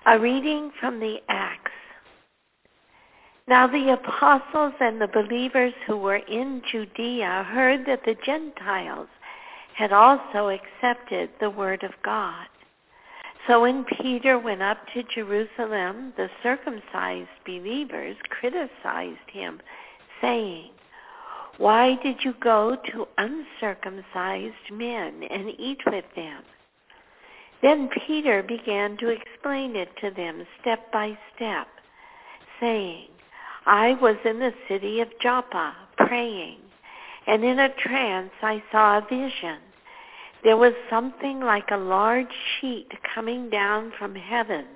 A reading from the Acts. Now the apostles and the believers who were in Judea heard that the Gentiles had also accepted the word of God. So when Peter went up to Jerusalem, the circumcised believers criticized him, saying, "Why did you go to uncircumcised men and eat with them?" Then Peter began to explain it to them step by step, saying, "I was in the city of Joppa praying, and in a trance I saw a vision. There was something like a large sheet coming down from heaven,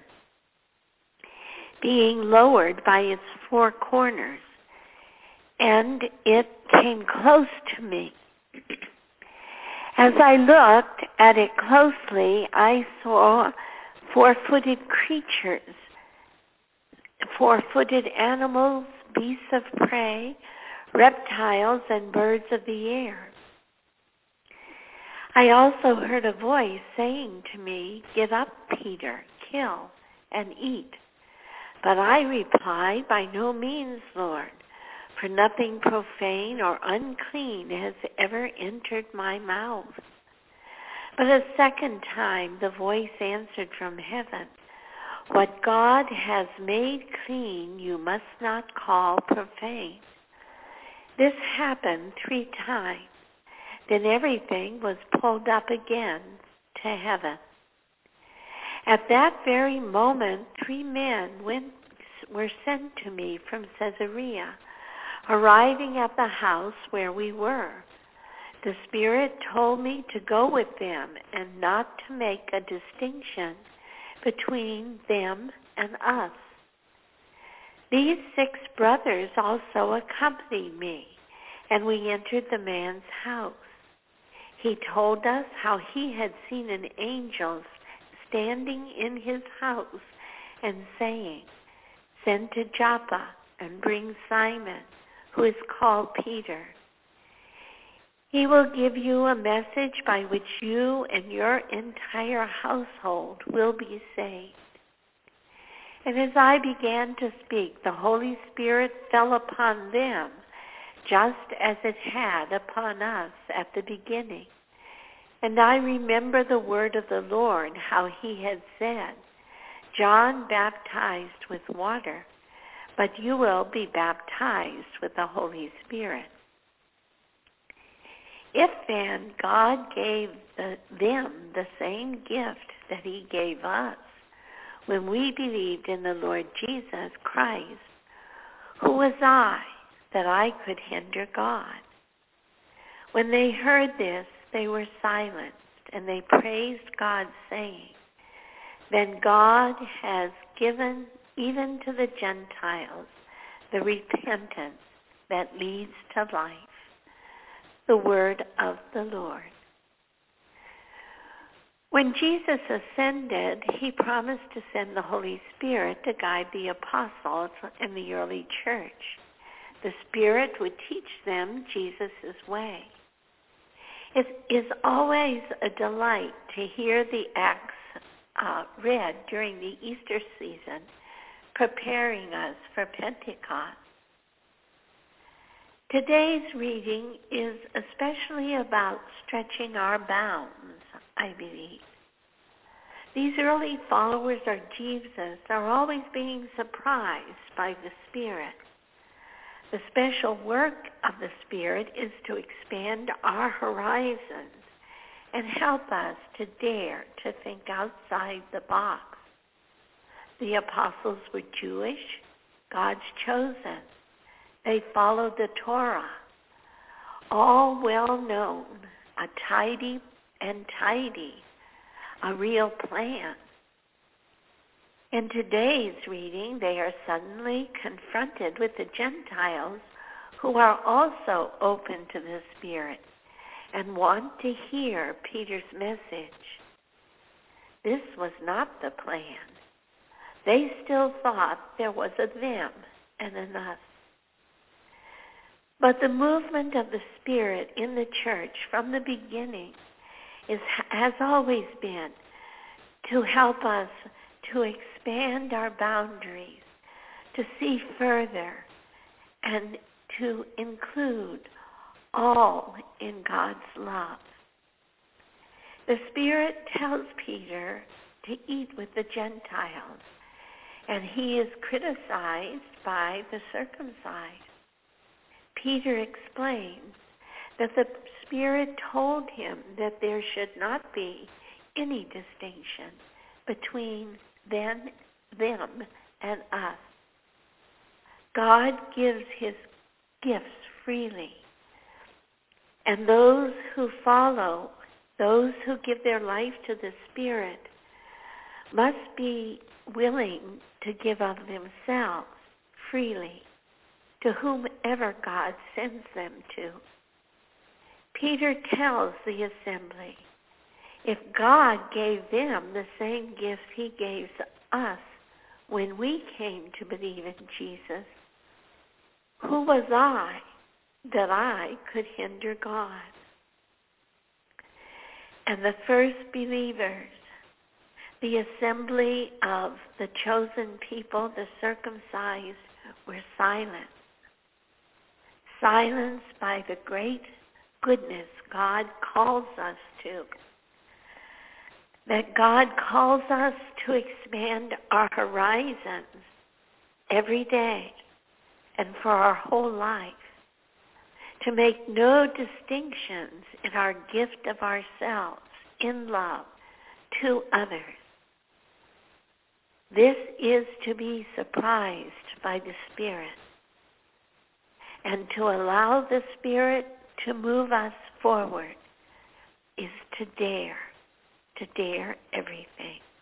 being lowered by its four corners, and it came close to me. As I looked at it closely, I saw four-footed creatures, four-footed animals, beasts of prey, reptiles, and birds of the air. I also heard a voice saying to me, 'Get up, Peter, kill and eat.' But I replied, 'By no means, Lord, for nothing profane or unclean has ever entered my mouth.' But a second time the voice answered from heaven, 'What God has made clean you must not call profane.' This happened 3 times. Then everything was pulled up again to heaven. At that very moment 3 men were sent to me from Caesarea, arriving at the house where we were. The Spirit told me to go with them and not to make a distinction between them and us. These 6 brothers also accompanied me, and we entered the man's house. He told us how he had seen an angel standing in his house and saying, 'Send to Joppa and bring Simon, who is called Peter. He will give you a message by which you and your entire household will be saved.' And as I began to speak, the Holy Spirit fell upon them, just as it had upon us at the beginning. And I remember the word of the Lord, how he had said, 'John baptized with water, but you will be baptized with the Holy Spirit.' If then God gave them the same gift that he gave us when we believed in the Lord Jesus Christ, who was I that I could hinder God?" When they heard this, they were silenced, and they praised God, saying, "Then God has given even to the Gentiles the repentance that leads to life." The word of the Lord. When Jesus ascended, he promised to send the Holy Spirit to guide the apostles in the early church. The Spirit would teach them Jesus' way. It is always a delight to hear the Acts read during the Easter season, preparing us for Pentecost. Today's reading is especially about stretching our bounds, I believe. These early followers of Jesus are always being surprised by the Spirit. The special work of the Spirit is to expand our horizons and help us to dare to think outside the box. The apostles were Jewish, God's chosen. They followed the Torah, all well known, a tidy, a real plan. In today's reading, they are suddenly confronted with the Gentiles who are also open to the Spirit and want to hear Peter's message. This was not the plan. They still thought there was a them and an us. But the movement of the Spirit in the church from the beginning has always been to help us to expand our boundaries, to see further, and to include all in God's love. The Spirit tells Peter to eat with the Gentiles, and he is criticized by the circumcised. Peter explains that the Spirit told him that there should not be any distinction between them and us. God gives his gifts freely, and those who follow, those who give their life to the Spirit, must be willing to give of themselves freely to whomever God sends them to. Peter tells the assembly, if God gave them the same gifts he gave us when we came to believe in Jesus, who was I that I could hinder God? And the first believers, the assembly of the chosen people, the circumcised, were silent. Silenced by the great goodness God calls us to. That God calls us to expand our horizons every day and for our whole life. To make no distinctions in our gift of ourselves in love to others. This is to be surprised by the Spirit and to allow the Spirit to move us forward is to dare everything.